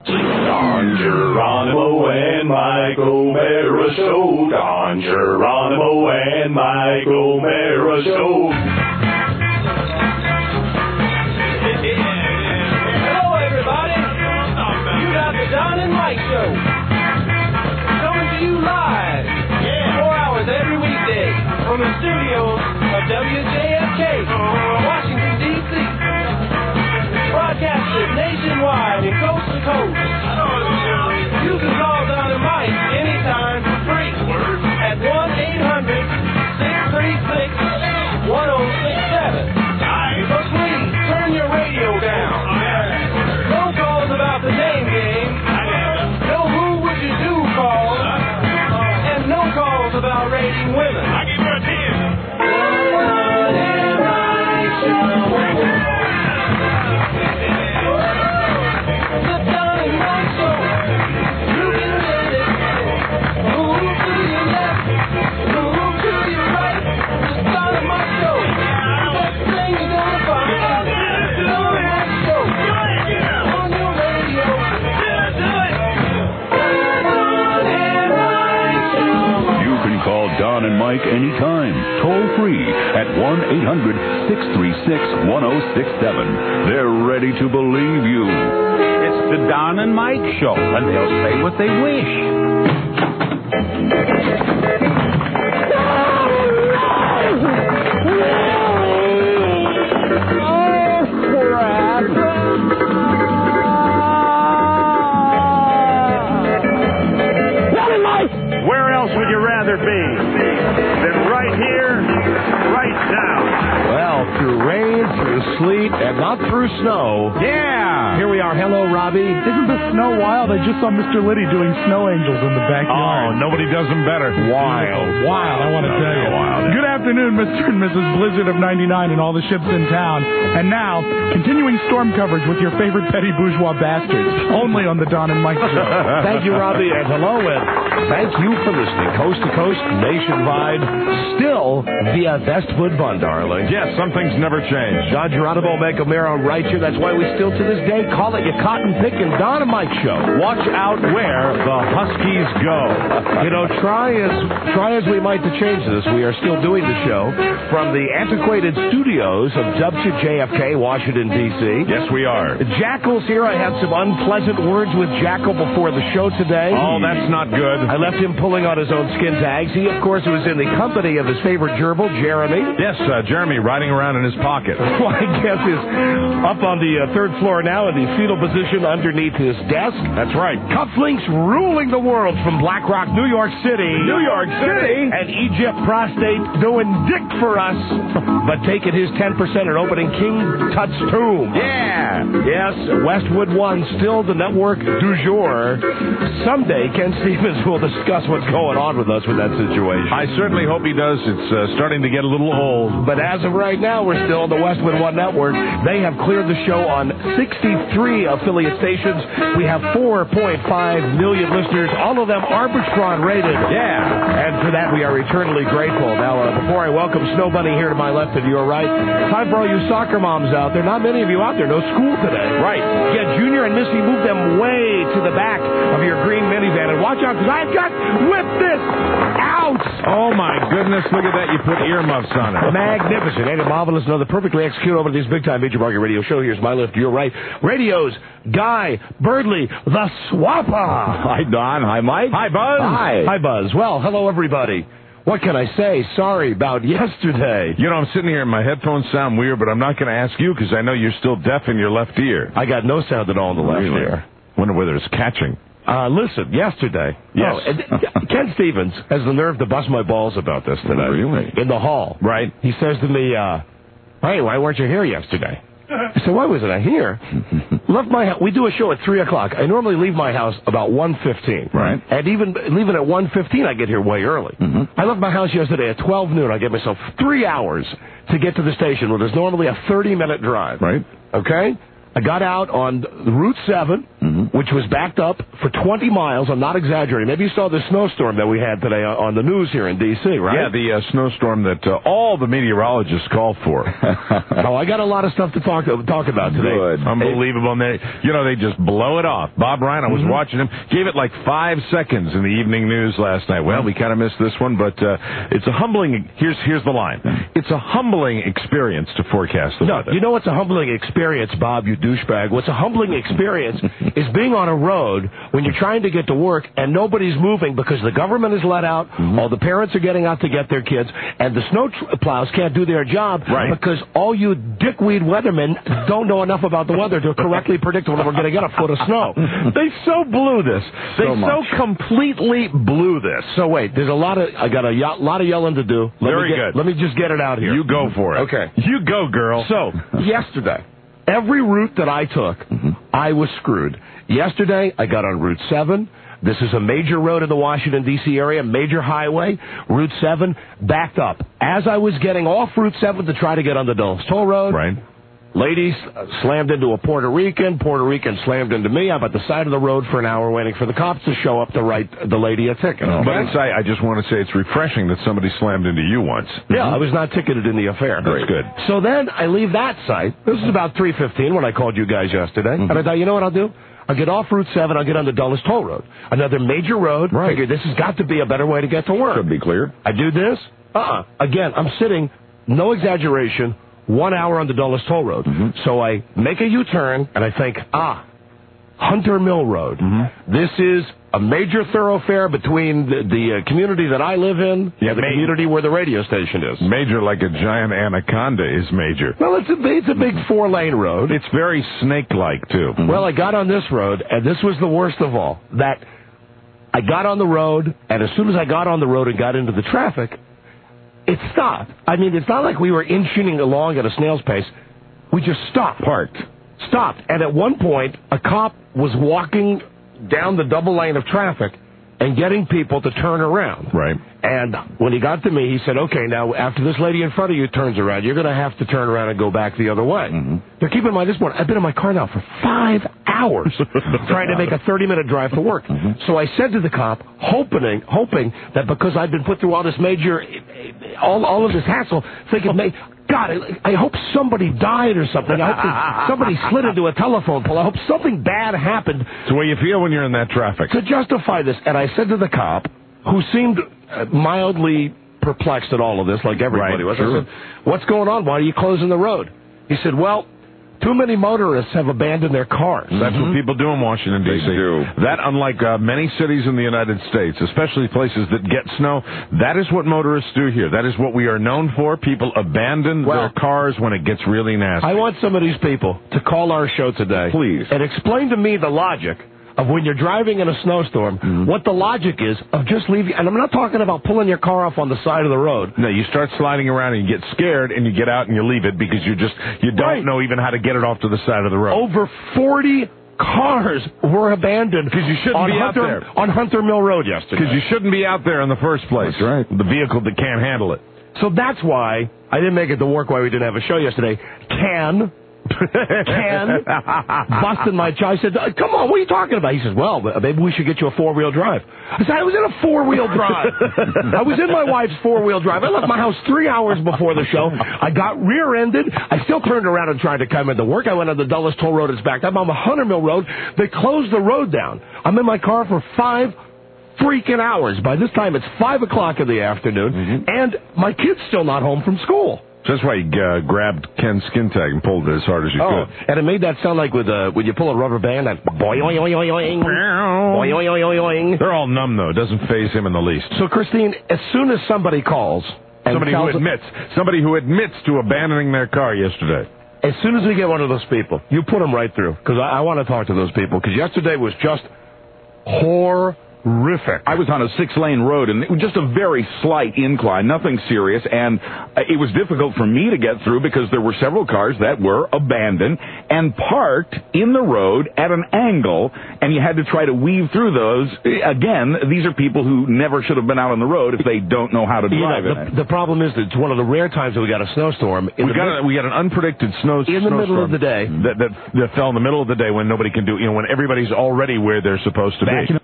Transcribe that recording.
Don Geronimo and Mike O'Mara Show. Don Geronimo and Mike O'Mara Show. Hello, everybody. You got the Don and Mike Show. Coming to you live. 4 hours every weekday from the studios of WJFK, Washington, D.C. Broadcasted nationwide and coast to coast. You can call Don and Mike anytime for free at 1-800-636-1067. But please turn your radio down. No calls about the name game. No who would you do calls. And no calls about rating women. I give you a 10. Don and Mike anytime. Toll free at 1-800-636-1067. They're ready to believe you. It's the Don and Mike Show, and they'll say what they wish. Where else would you rather be than right here, right now? Well, through rain, through sleet, and not through snow. Yeah! Here we are. Hello, Robbie. Isn't the snow wild? I just saw Mr. Liddy doing snow angels in the backyard. Oh, nobody does them better. Wild. Wild, I want to tell you. Wild. Good afternoon, Mr. and Mrs. Blizzard of 99 and all the ships in town. And now, continuing storm coverage with your favorite petty bourgeois bastards, only on the Don and Mike Show. Thank you, Robbie, and hello, and thank you for listening. Coast to coast, nationwide, still via Westwood Bun, darling. Yes, some things never change. Don Geronimo, Mike O'Mara, right here. That's why we still, to this day, call it your cotton picking Don and Mike Show. Watch out where the Huskies go. You know, try as we might to change this, we are still doing the show from the antiquated studios of WJFK, Washington, D.C. Yes, we are. Jackal's here. I had some unpleasant words with Jackal before the show today. Oh, that's not good. I left him pulling on his own skin tags. He, of course, was in the company of his favorite gerbil, Jeremy. Yes, Jeremy riding around in his pocket. Who I guess is up on the third floor now in the fetal position underneath his desk. That's right. Cufflinks ruling the world from Black Rock, New York City. New York City? And Egypt Prostate doing dick for us, but taking his 10% and opening King Tut's tomb. Yeah. Yes, Westwood One, still the network du jour. Someday, Ken Stevens will discuss what's going on with us with that situation. I certainly hope he does. It's starting to get a little old. But as of right now, we're still on the Westwood One network. They have cleared the show on 63 affiliate stations. We have 4.5 million listeners, all of them Arbitron rated. Yeah. And for that, we are eternally grateful. Now, before I welcome Snow Bunny here to my left and your right, time for all you soccer moms out there. Not many of you out there. No school today. Right. Yeah, Junior and Missy, move them way to the back of your green minivan. And watch out, because I've got Whip This out. Oh, my goodness. Look at that. You put earmuffs on it. Magnificent. Ain't it marvelous? Another perfectly executed over this big-time Major Market Radio show. Here's my left, your right. Radio's Guy Birdley, the Swapper. Hi, Don. Hi, Mike. Hi, Buzz. Hi, Buzz. Well, hello, everybody. What can I say? Sorry about yesterday. You know, I'm sitting here and my headphones sound weird, but I'm not going to ask you because I know you're still deaf in your left ear. I got no sound at all in the left ear. Wonder whether it's catching. Listen, yesterday. Yes. Ken Stevens has the nerve to bust my balls about this today. Really? In the hall. Right. He says to me, hey, why weren't you here yesterday? I said, why wasn't I here? Left my house. We do a show at 3 o'clock. I normally leave my house about 1:15. Right. And even leaving at 1:15, I get here way early. Mm-hmm. I left my house yesterday at 12 noon. I gave myself 3 hours to get to the station, where there's normally a 30-minute drive. Right. Okay? I got out on Route 7, which was backed up for 20 miles. I'm not exaggerating. Maybe you saw the snowstorm that we had today on the news here in D.C., right? Yeah, the snowstorm that all the meteorologists call for. Oh, I got a lot of stuff to talk about today. Good. Unbelievable. And they just blow it off. Bob Ryan, I was watching him, gave it like 5 seconds in the evening news last night. Well, we kind of missed this one, but it's a humbling, here's the line. It's a humbling experience to forecast the weather. You know what's a humbling experience, Bob, you douchebag? What's a humbling experience is being on a road when you're trying to get to work and nobody's moving because the government is let out, all the parents are getting out to get their kids, and the snow plows can't do their job because all you dickweed weathermen don't know enough about the weather to correctly predict when we're going to get a foot of snow. They so blew this. They so completely blew this. So wait, I got a lot of yelling to do. Very good. Let me just get it out here. You go for it. Okay. You go, girl. So, yesterday, every route that I took, I was screwed. Yesterday, I got on Route 7. This is a major road in the Washington, D.C. area, major highway. Route 7 backed up. As I was getting off Route 7 to try to get on the Dulles Toll Road, ladies slammed into a Puerto Rican slammed into me. I'm at the side of the road for an hour waiting for the cops to show up to write the lady a ticket. But I just want to say it's refreshing that somebody slammed into you once. Yeah, I was not ticketed in the affair. That's good. So then I leave that site. This is about 3:15 when I called you guys yesterday. And I thought, you know what I'll do? I'll get off Route 7. I'll get on the Dulles Toll Road. Another major road. Figure this has got to be a better way to get to work. Should be clear. I do this. Again, I'm sitting, no exaggeration, 1 hour on the Dulles Toll Road. So I make a U-turn, and I think, Hunter Mill Road. This is a major thoroughfare between the community that I live in and the community where the radio station is. Major like a giant anaconda is major. Well, it's a big 4-lane road. It's very snake-like, too. Well, I got on this road, and this was the worst of all, that I got on the road, and as soon as I got on the road and got into the traffic, it stopped. I mean, it's not like we were inching along at a snail's pace. We just stopped. Stopped. And at one point, a cop was walking down the double lane of traffic and getting people to turn around. Right. And when he got to me, he said, okay, now after this lady in front of you turns around, you're going to have to turn around and go back the other way. Now, keep in mind, this morning, I've been in my car now for 5 hours trying to make a 30-minute drive to work. So I said to the cop, hoping that because I'd been put through all this all of this hassle, thinking, God, I hope somebody died or something. I hope somebody slid into a telephone pole. I hope something bad happened. It's the way you feel when you're in that traffic. To justify this. And I said to the cop, who seemed mildly perplexed at all of this, like everybody was, I said, what's going on? Why are you closing the road? He said, well, too many motorists have abandoned their cars. That's what people do in Washington, D.C. They do. That, unlike many cities in the United States, especially places that get snow, that is what motorists do here. That is what we are known for. People abandon their cars when it gets really nasty. I want some of these people to call our show today. Please. And explain to me the logic of when you're driving in a snowstorm, what the logic is of just leaving. And I'm not talking about pulling your car off on the side of the road. No, you start sliding around and you get scared and you get out and you leave it because you don't know even how to get it off to the side of the road. Over 40 cars were abandoned because you shouldn't be out there on Hunter Mill Road yesterday. Because you shouldn't be out there in the first place. That's right. The vehicle that can't handle it. So that's why I didn't make it to work, why we didn't have a show yesterday. Busting my jaw. I said, come on, what are you talking about? He says, well, maybe we should get you a 4-wheel drive. I said, I was in a 4-wheel drive. I was in my wife's 4-wheel drive. I left my house 3 hours before the show. I got rear-ended. I still turned around and tried to come into work. I went on the Dulles Toll Road. It's backed up. I'm on Hunter Mill Road. They closed the road down. I'm in my car for 5 freaking hours. By this time, it's 5 o'clock in the afternoon, and my kid's still not home from school. So that's why you grabbed Ken's skin tag and pulled it as hard as you could. And it made that sound like when you pull a rubber band, that boing. They're all numb, though. It doesn't faze him in the least. So, Christine, as soon as somebody calls... Somebody who admits to abandoning their car yesterday. As soon as we get one of those people, you put them right through. Because I want to talk to those people. Because yesterday was just horrific. horrific. I was on a 6-lane road, and it was just a very slight incline, nothing serious, and it was difficult for me to get through because there were several cars that were abandoned and parked in the road at an angle, and you had to try to weave through those. Again, these are people who never should have been out on the road if they don't know how to drive it. The problem is that it's one of the rare times that we got a snowstorm. We got an unpredicted snowstorm in the middle of the day that fell in the middle of the day when nobody can do, when everybody's already where they're supposed to be.